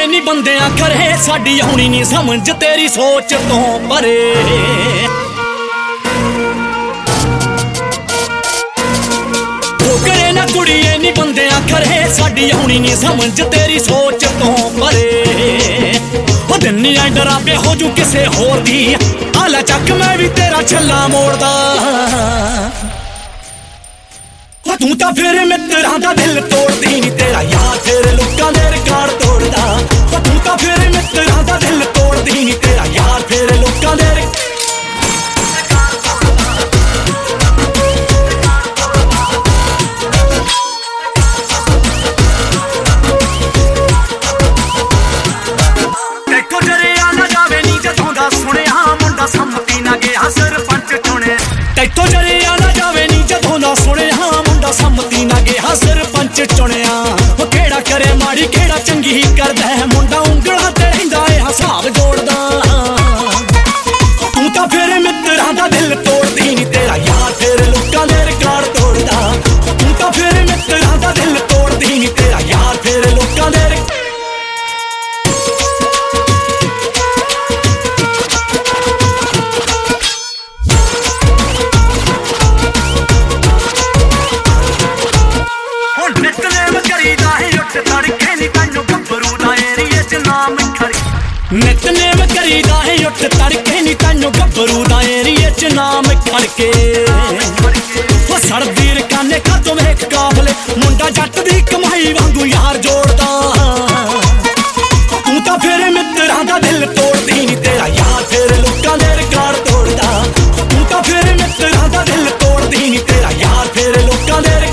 ਕੁੜੀਏ ਨੀ ਬੰਦਿਆਂ ਕਰੇ ਸਾਡੀ ਆਉਣੀ ਨੀ ਸਮਝ ਤੇਰੀ ਸੋਚ ਤੋਂ ਪਰੇ ਕਰੇ ਨਾ ਕੁੜੀਏ ਨੀ ਬੰਦਿਆਂ ਕਰੇ ਸਾਡੀ ਆਉਣੀ ਨੀ ਸਮਝ ਤੇਰੀ ਸੋਚ ਤੋਂ ਪਰੇ ਉਹ ਦਿਨ ਨੀ ਐ ਡਰਾਵੇ ਹੋ ਜੂ ਕਿਸੇ ਹੋਰ ਦੀ ਆਲਾ ਚੱਕ ਮੈਂ ਵੀ ਤੇਰਾ ਛੱਲਾ ਮੋੜਦਾ ਤੂੰ ਤਾਂ ਫਿਰ ਮਿੱਤਰਾਂ ਦਾ ਦਿਲ ਤੋੜਦੀ ਨੀ ਤੇਰਾ ਯਾਰ ਫਿਰ ਲੋਕਾਂ ਦੇ ਰਿਕਾਰਡ ਤੋੜਦਾ ਤੂੰ ਤਾਂ ਫਿਰ ਮਿੱਤਰਾਂ ਦਾ ਦਿਲ ਤੋੜਦੀ ਨੀ ਤੇਰਾ ਯਾਰ ਫਿਰ ਲੋਕਾਂ ਦੇ ਤੈਥੋਂ ਜਰਿਆ ਨਾ ਜਾਵੇ ਨੀ ਜਦੋਂ ਦਾ ਸੁਣਿਆ ਮੁੰਡਾ ਸੰਮਤੀ ਨਾ ਗਿਆ ਸਰਪੰਚ ਚੁਣਿਆ ਉਹ ਕਿਹੜਾ ਕਰੇ ਮਾੜੀ ਕਿਹੜਾ ਚੰਗੀ ਕਰਦਾ ਮੁੰਡਾ ਉਂਗਲਾਂ ਤੇ ਰਹਿੰਦਾ ਏ ਹਿਸਾਬ ਜੋੜਦਾ ਤੂੰ ਤਾਂ ਫਿਰ ਮਿੱਤਰਾਂ ਦਾ ਦਿਲ ਤੋੜਦੀ ਨੀ ਤੇਰਾ ਯਾਰ ਫਿਰ ਲੋਕਾਂ ਦੇ ਰਿਕਾਰਡ ਤੋੜਦਾ ਤੂੰ ਤਾਂ ਫਿਰ ਮਿੱਤਰਾਂ ਦਾ ਦਿਲ ਤੋੜਦੀ ਨੀ ਤੇਰਾ ਯਾਰ ਫਿਰ ਲੋਕਾਂ ਦੇ ਨਿਤਨੇਮ ਕਰੀਦਾ ਹੈ ਉੱਠ ਤੜਕੇ ਨੀ ਤੈਨੂੰ ਗੱਭਰੂ ਦਾ ਏਰੀਏ ਚ ਨਾਮ ਖੜਕੇ ਉਹ ਸੜਦੀ ਰਕਾਨੇ ਕਾਤੋਂ ਵੇਖ ਕਾਫਲੇ ਮੁੰਡਾ ਜੱਟ ਦੀ ਕਮਾਈ ਵਾਂਗੂ ਯਾਰ ਜੋੜਦਾ ਤੂੰ ਤਾਂ ਫਿਰ ਮਿੱਤਰਾਂ ਦਾ ਦਿਲ ਤੋੜਦੀ ਨੀ ਤੇਰਾ ਯਾਰ ਫਿਰ ਲੋਕਾਂ ਦੇ ਰਿਕਾਰਡ ਤੋੜਦਾ ਤੂੰ ਤਾਂ ਫਿਰ ਮਿੱਤਰਾਂ ਦਾ ਦਿਲ ਤੋੜਦੀ ਨੀ ਤੇਰਾ ਯਾਰ ਫਿਰ ਲੋਕਾਂ ਦੇ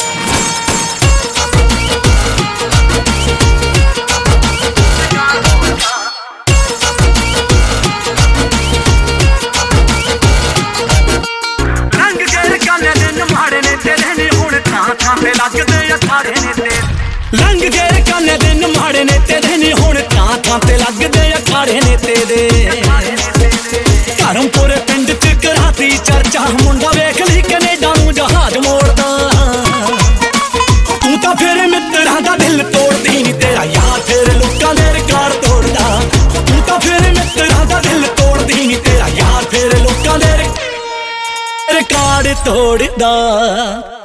ਲੰਘ ਗਏ ਕਾਨੇ ਦਿਨ ਮਾੜੇ ਨੇ ਤੇਰੇ ਨੀ ਹੁਣ ਥਾਂ ਥਾਂ ਤੇ ਲੱਗਦੇ ਅਖਾੜੇ ਨੇ ਤੇਰੇ ਧਰਮਪੁਰ ਪਿੰਡ ਚ ਕਰਾਤੀ ਚਰਚਾ ਮੁੰਡਾ ਵੇਖ ਲਈ ਕੈਨੇਡਾ ਨੂੰ ਜਹਾਜ਼ ਮੋੜਦਾ ਤੂੰ ਤਾਂ ਫਿਰ ਮਿੱਤਰਾਂ ਦਾ ਦਿਲ ਤੋੜਦੀ ਨੀ ਤੇਰਾ ਯਾਰ ਫਿਰ ਲੋਕਾਂ ਦੇ ਰਿਕਾਰਡ ਤੋੜਦਾ ਤੂੰ ਤਾਂ ਫਿਰ ਮਿੱਤਰਾਂ ਦਾ ਦਿਲ ਤੋੜਦੀ ਨੀ ਤੇਰਾ ਯਾਰ ਫਿਰ ਲੋਕਾਂ ਦੇ ਰਿਕਾਰਡ ਤੋੜਦਾ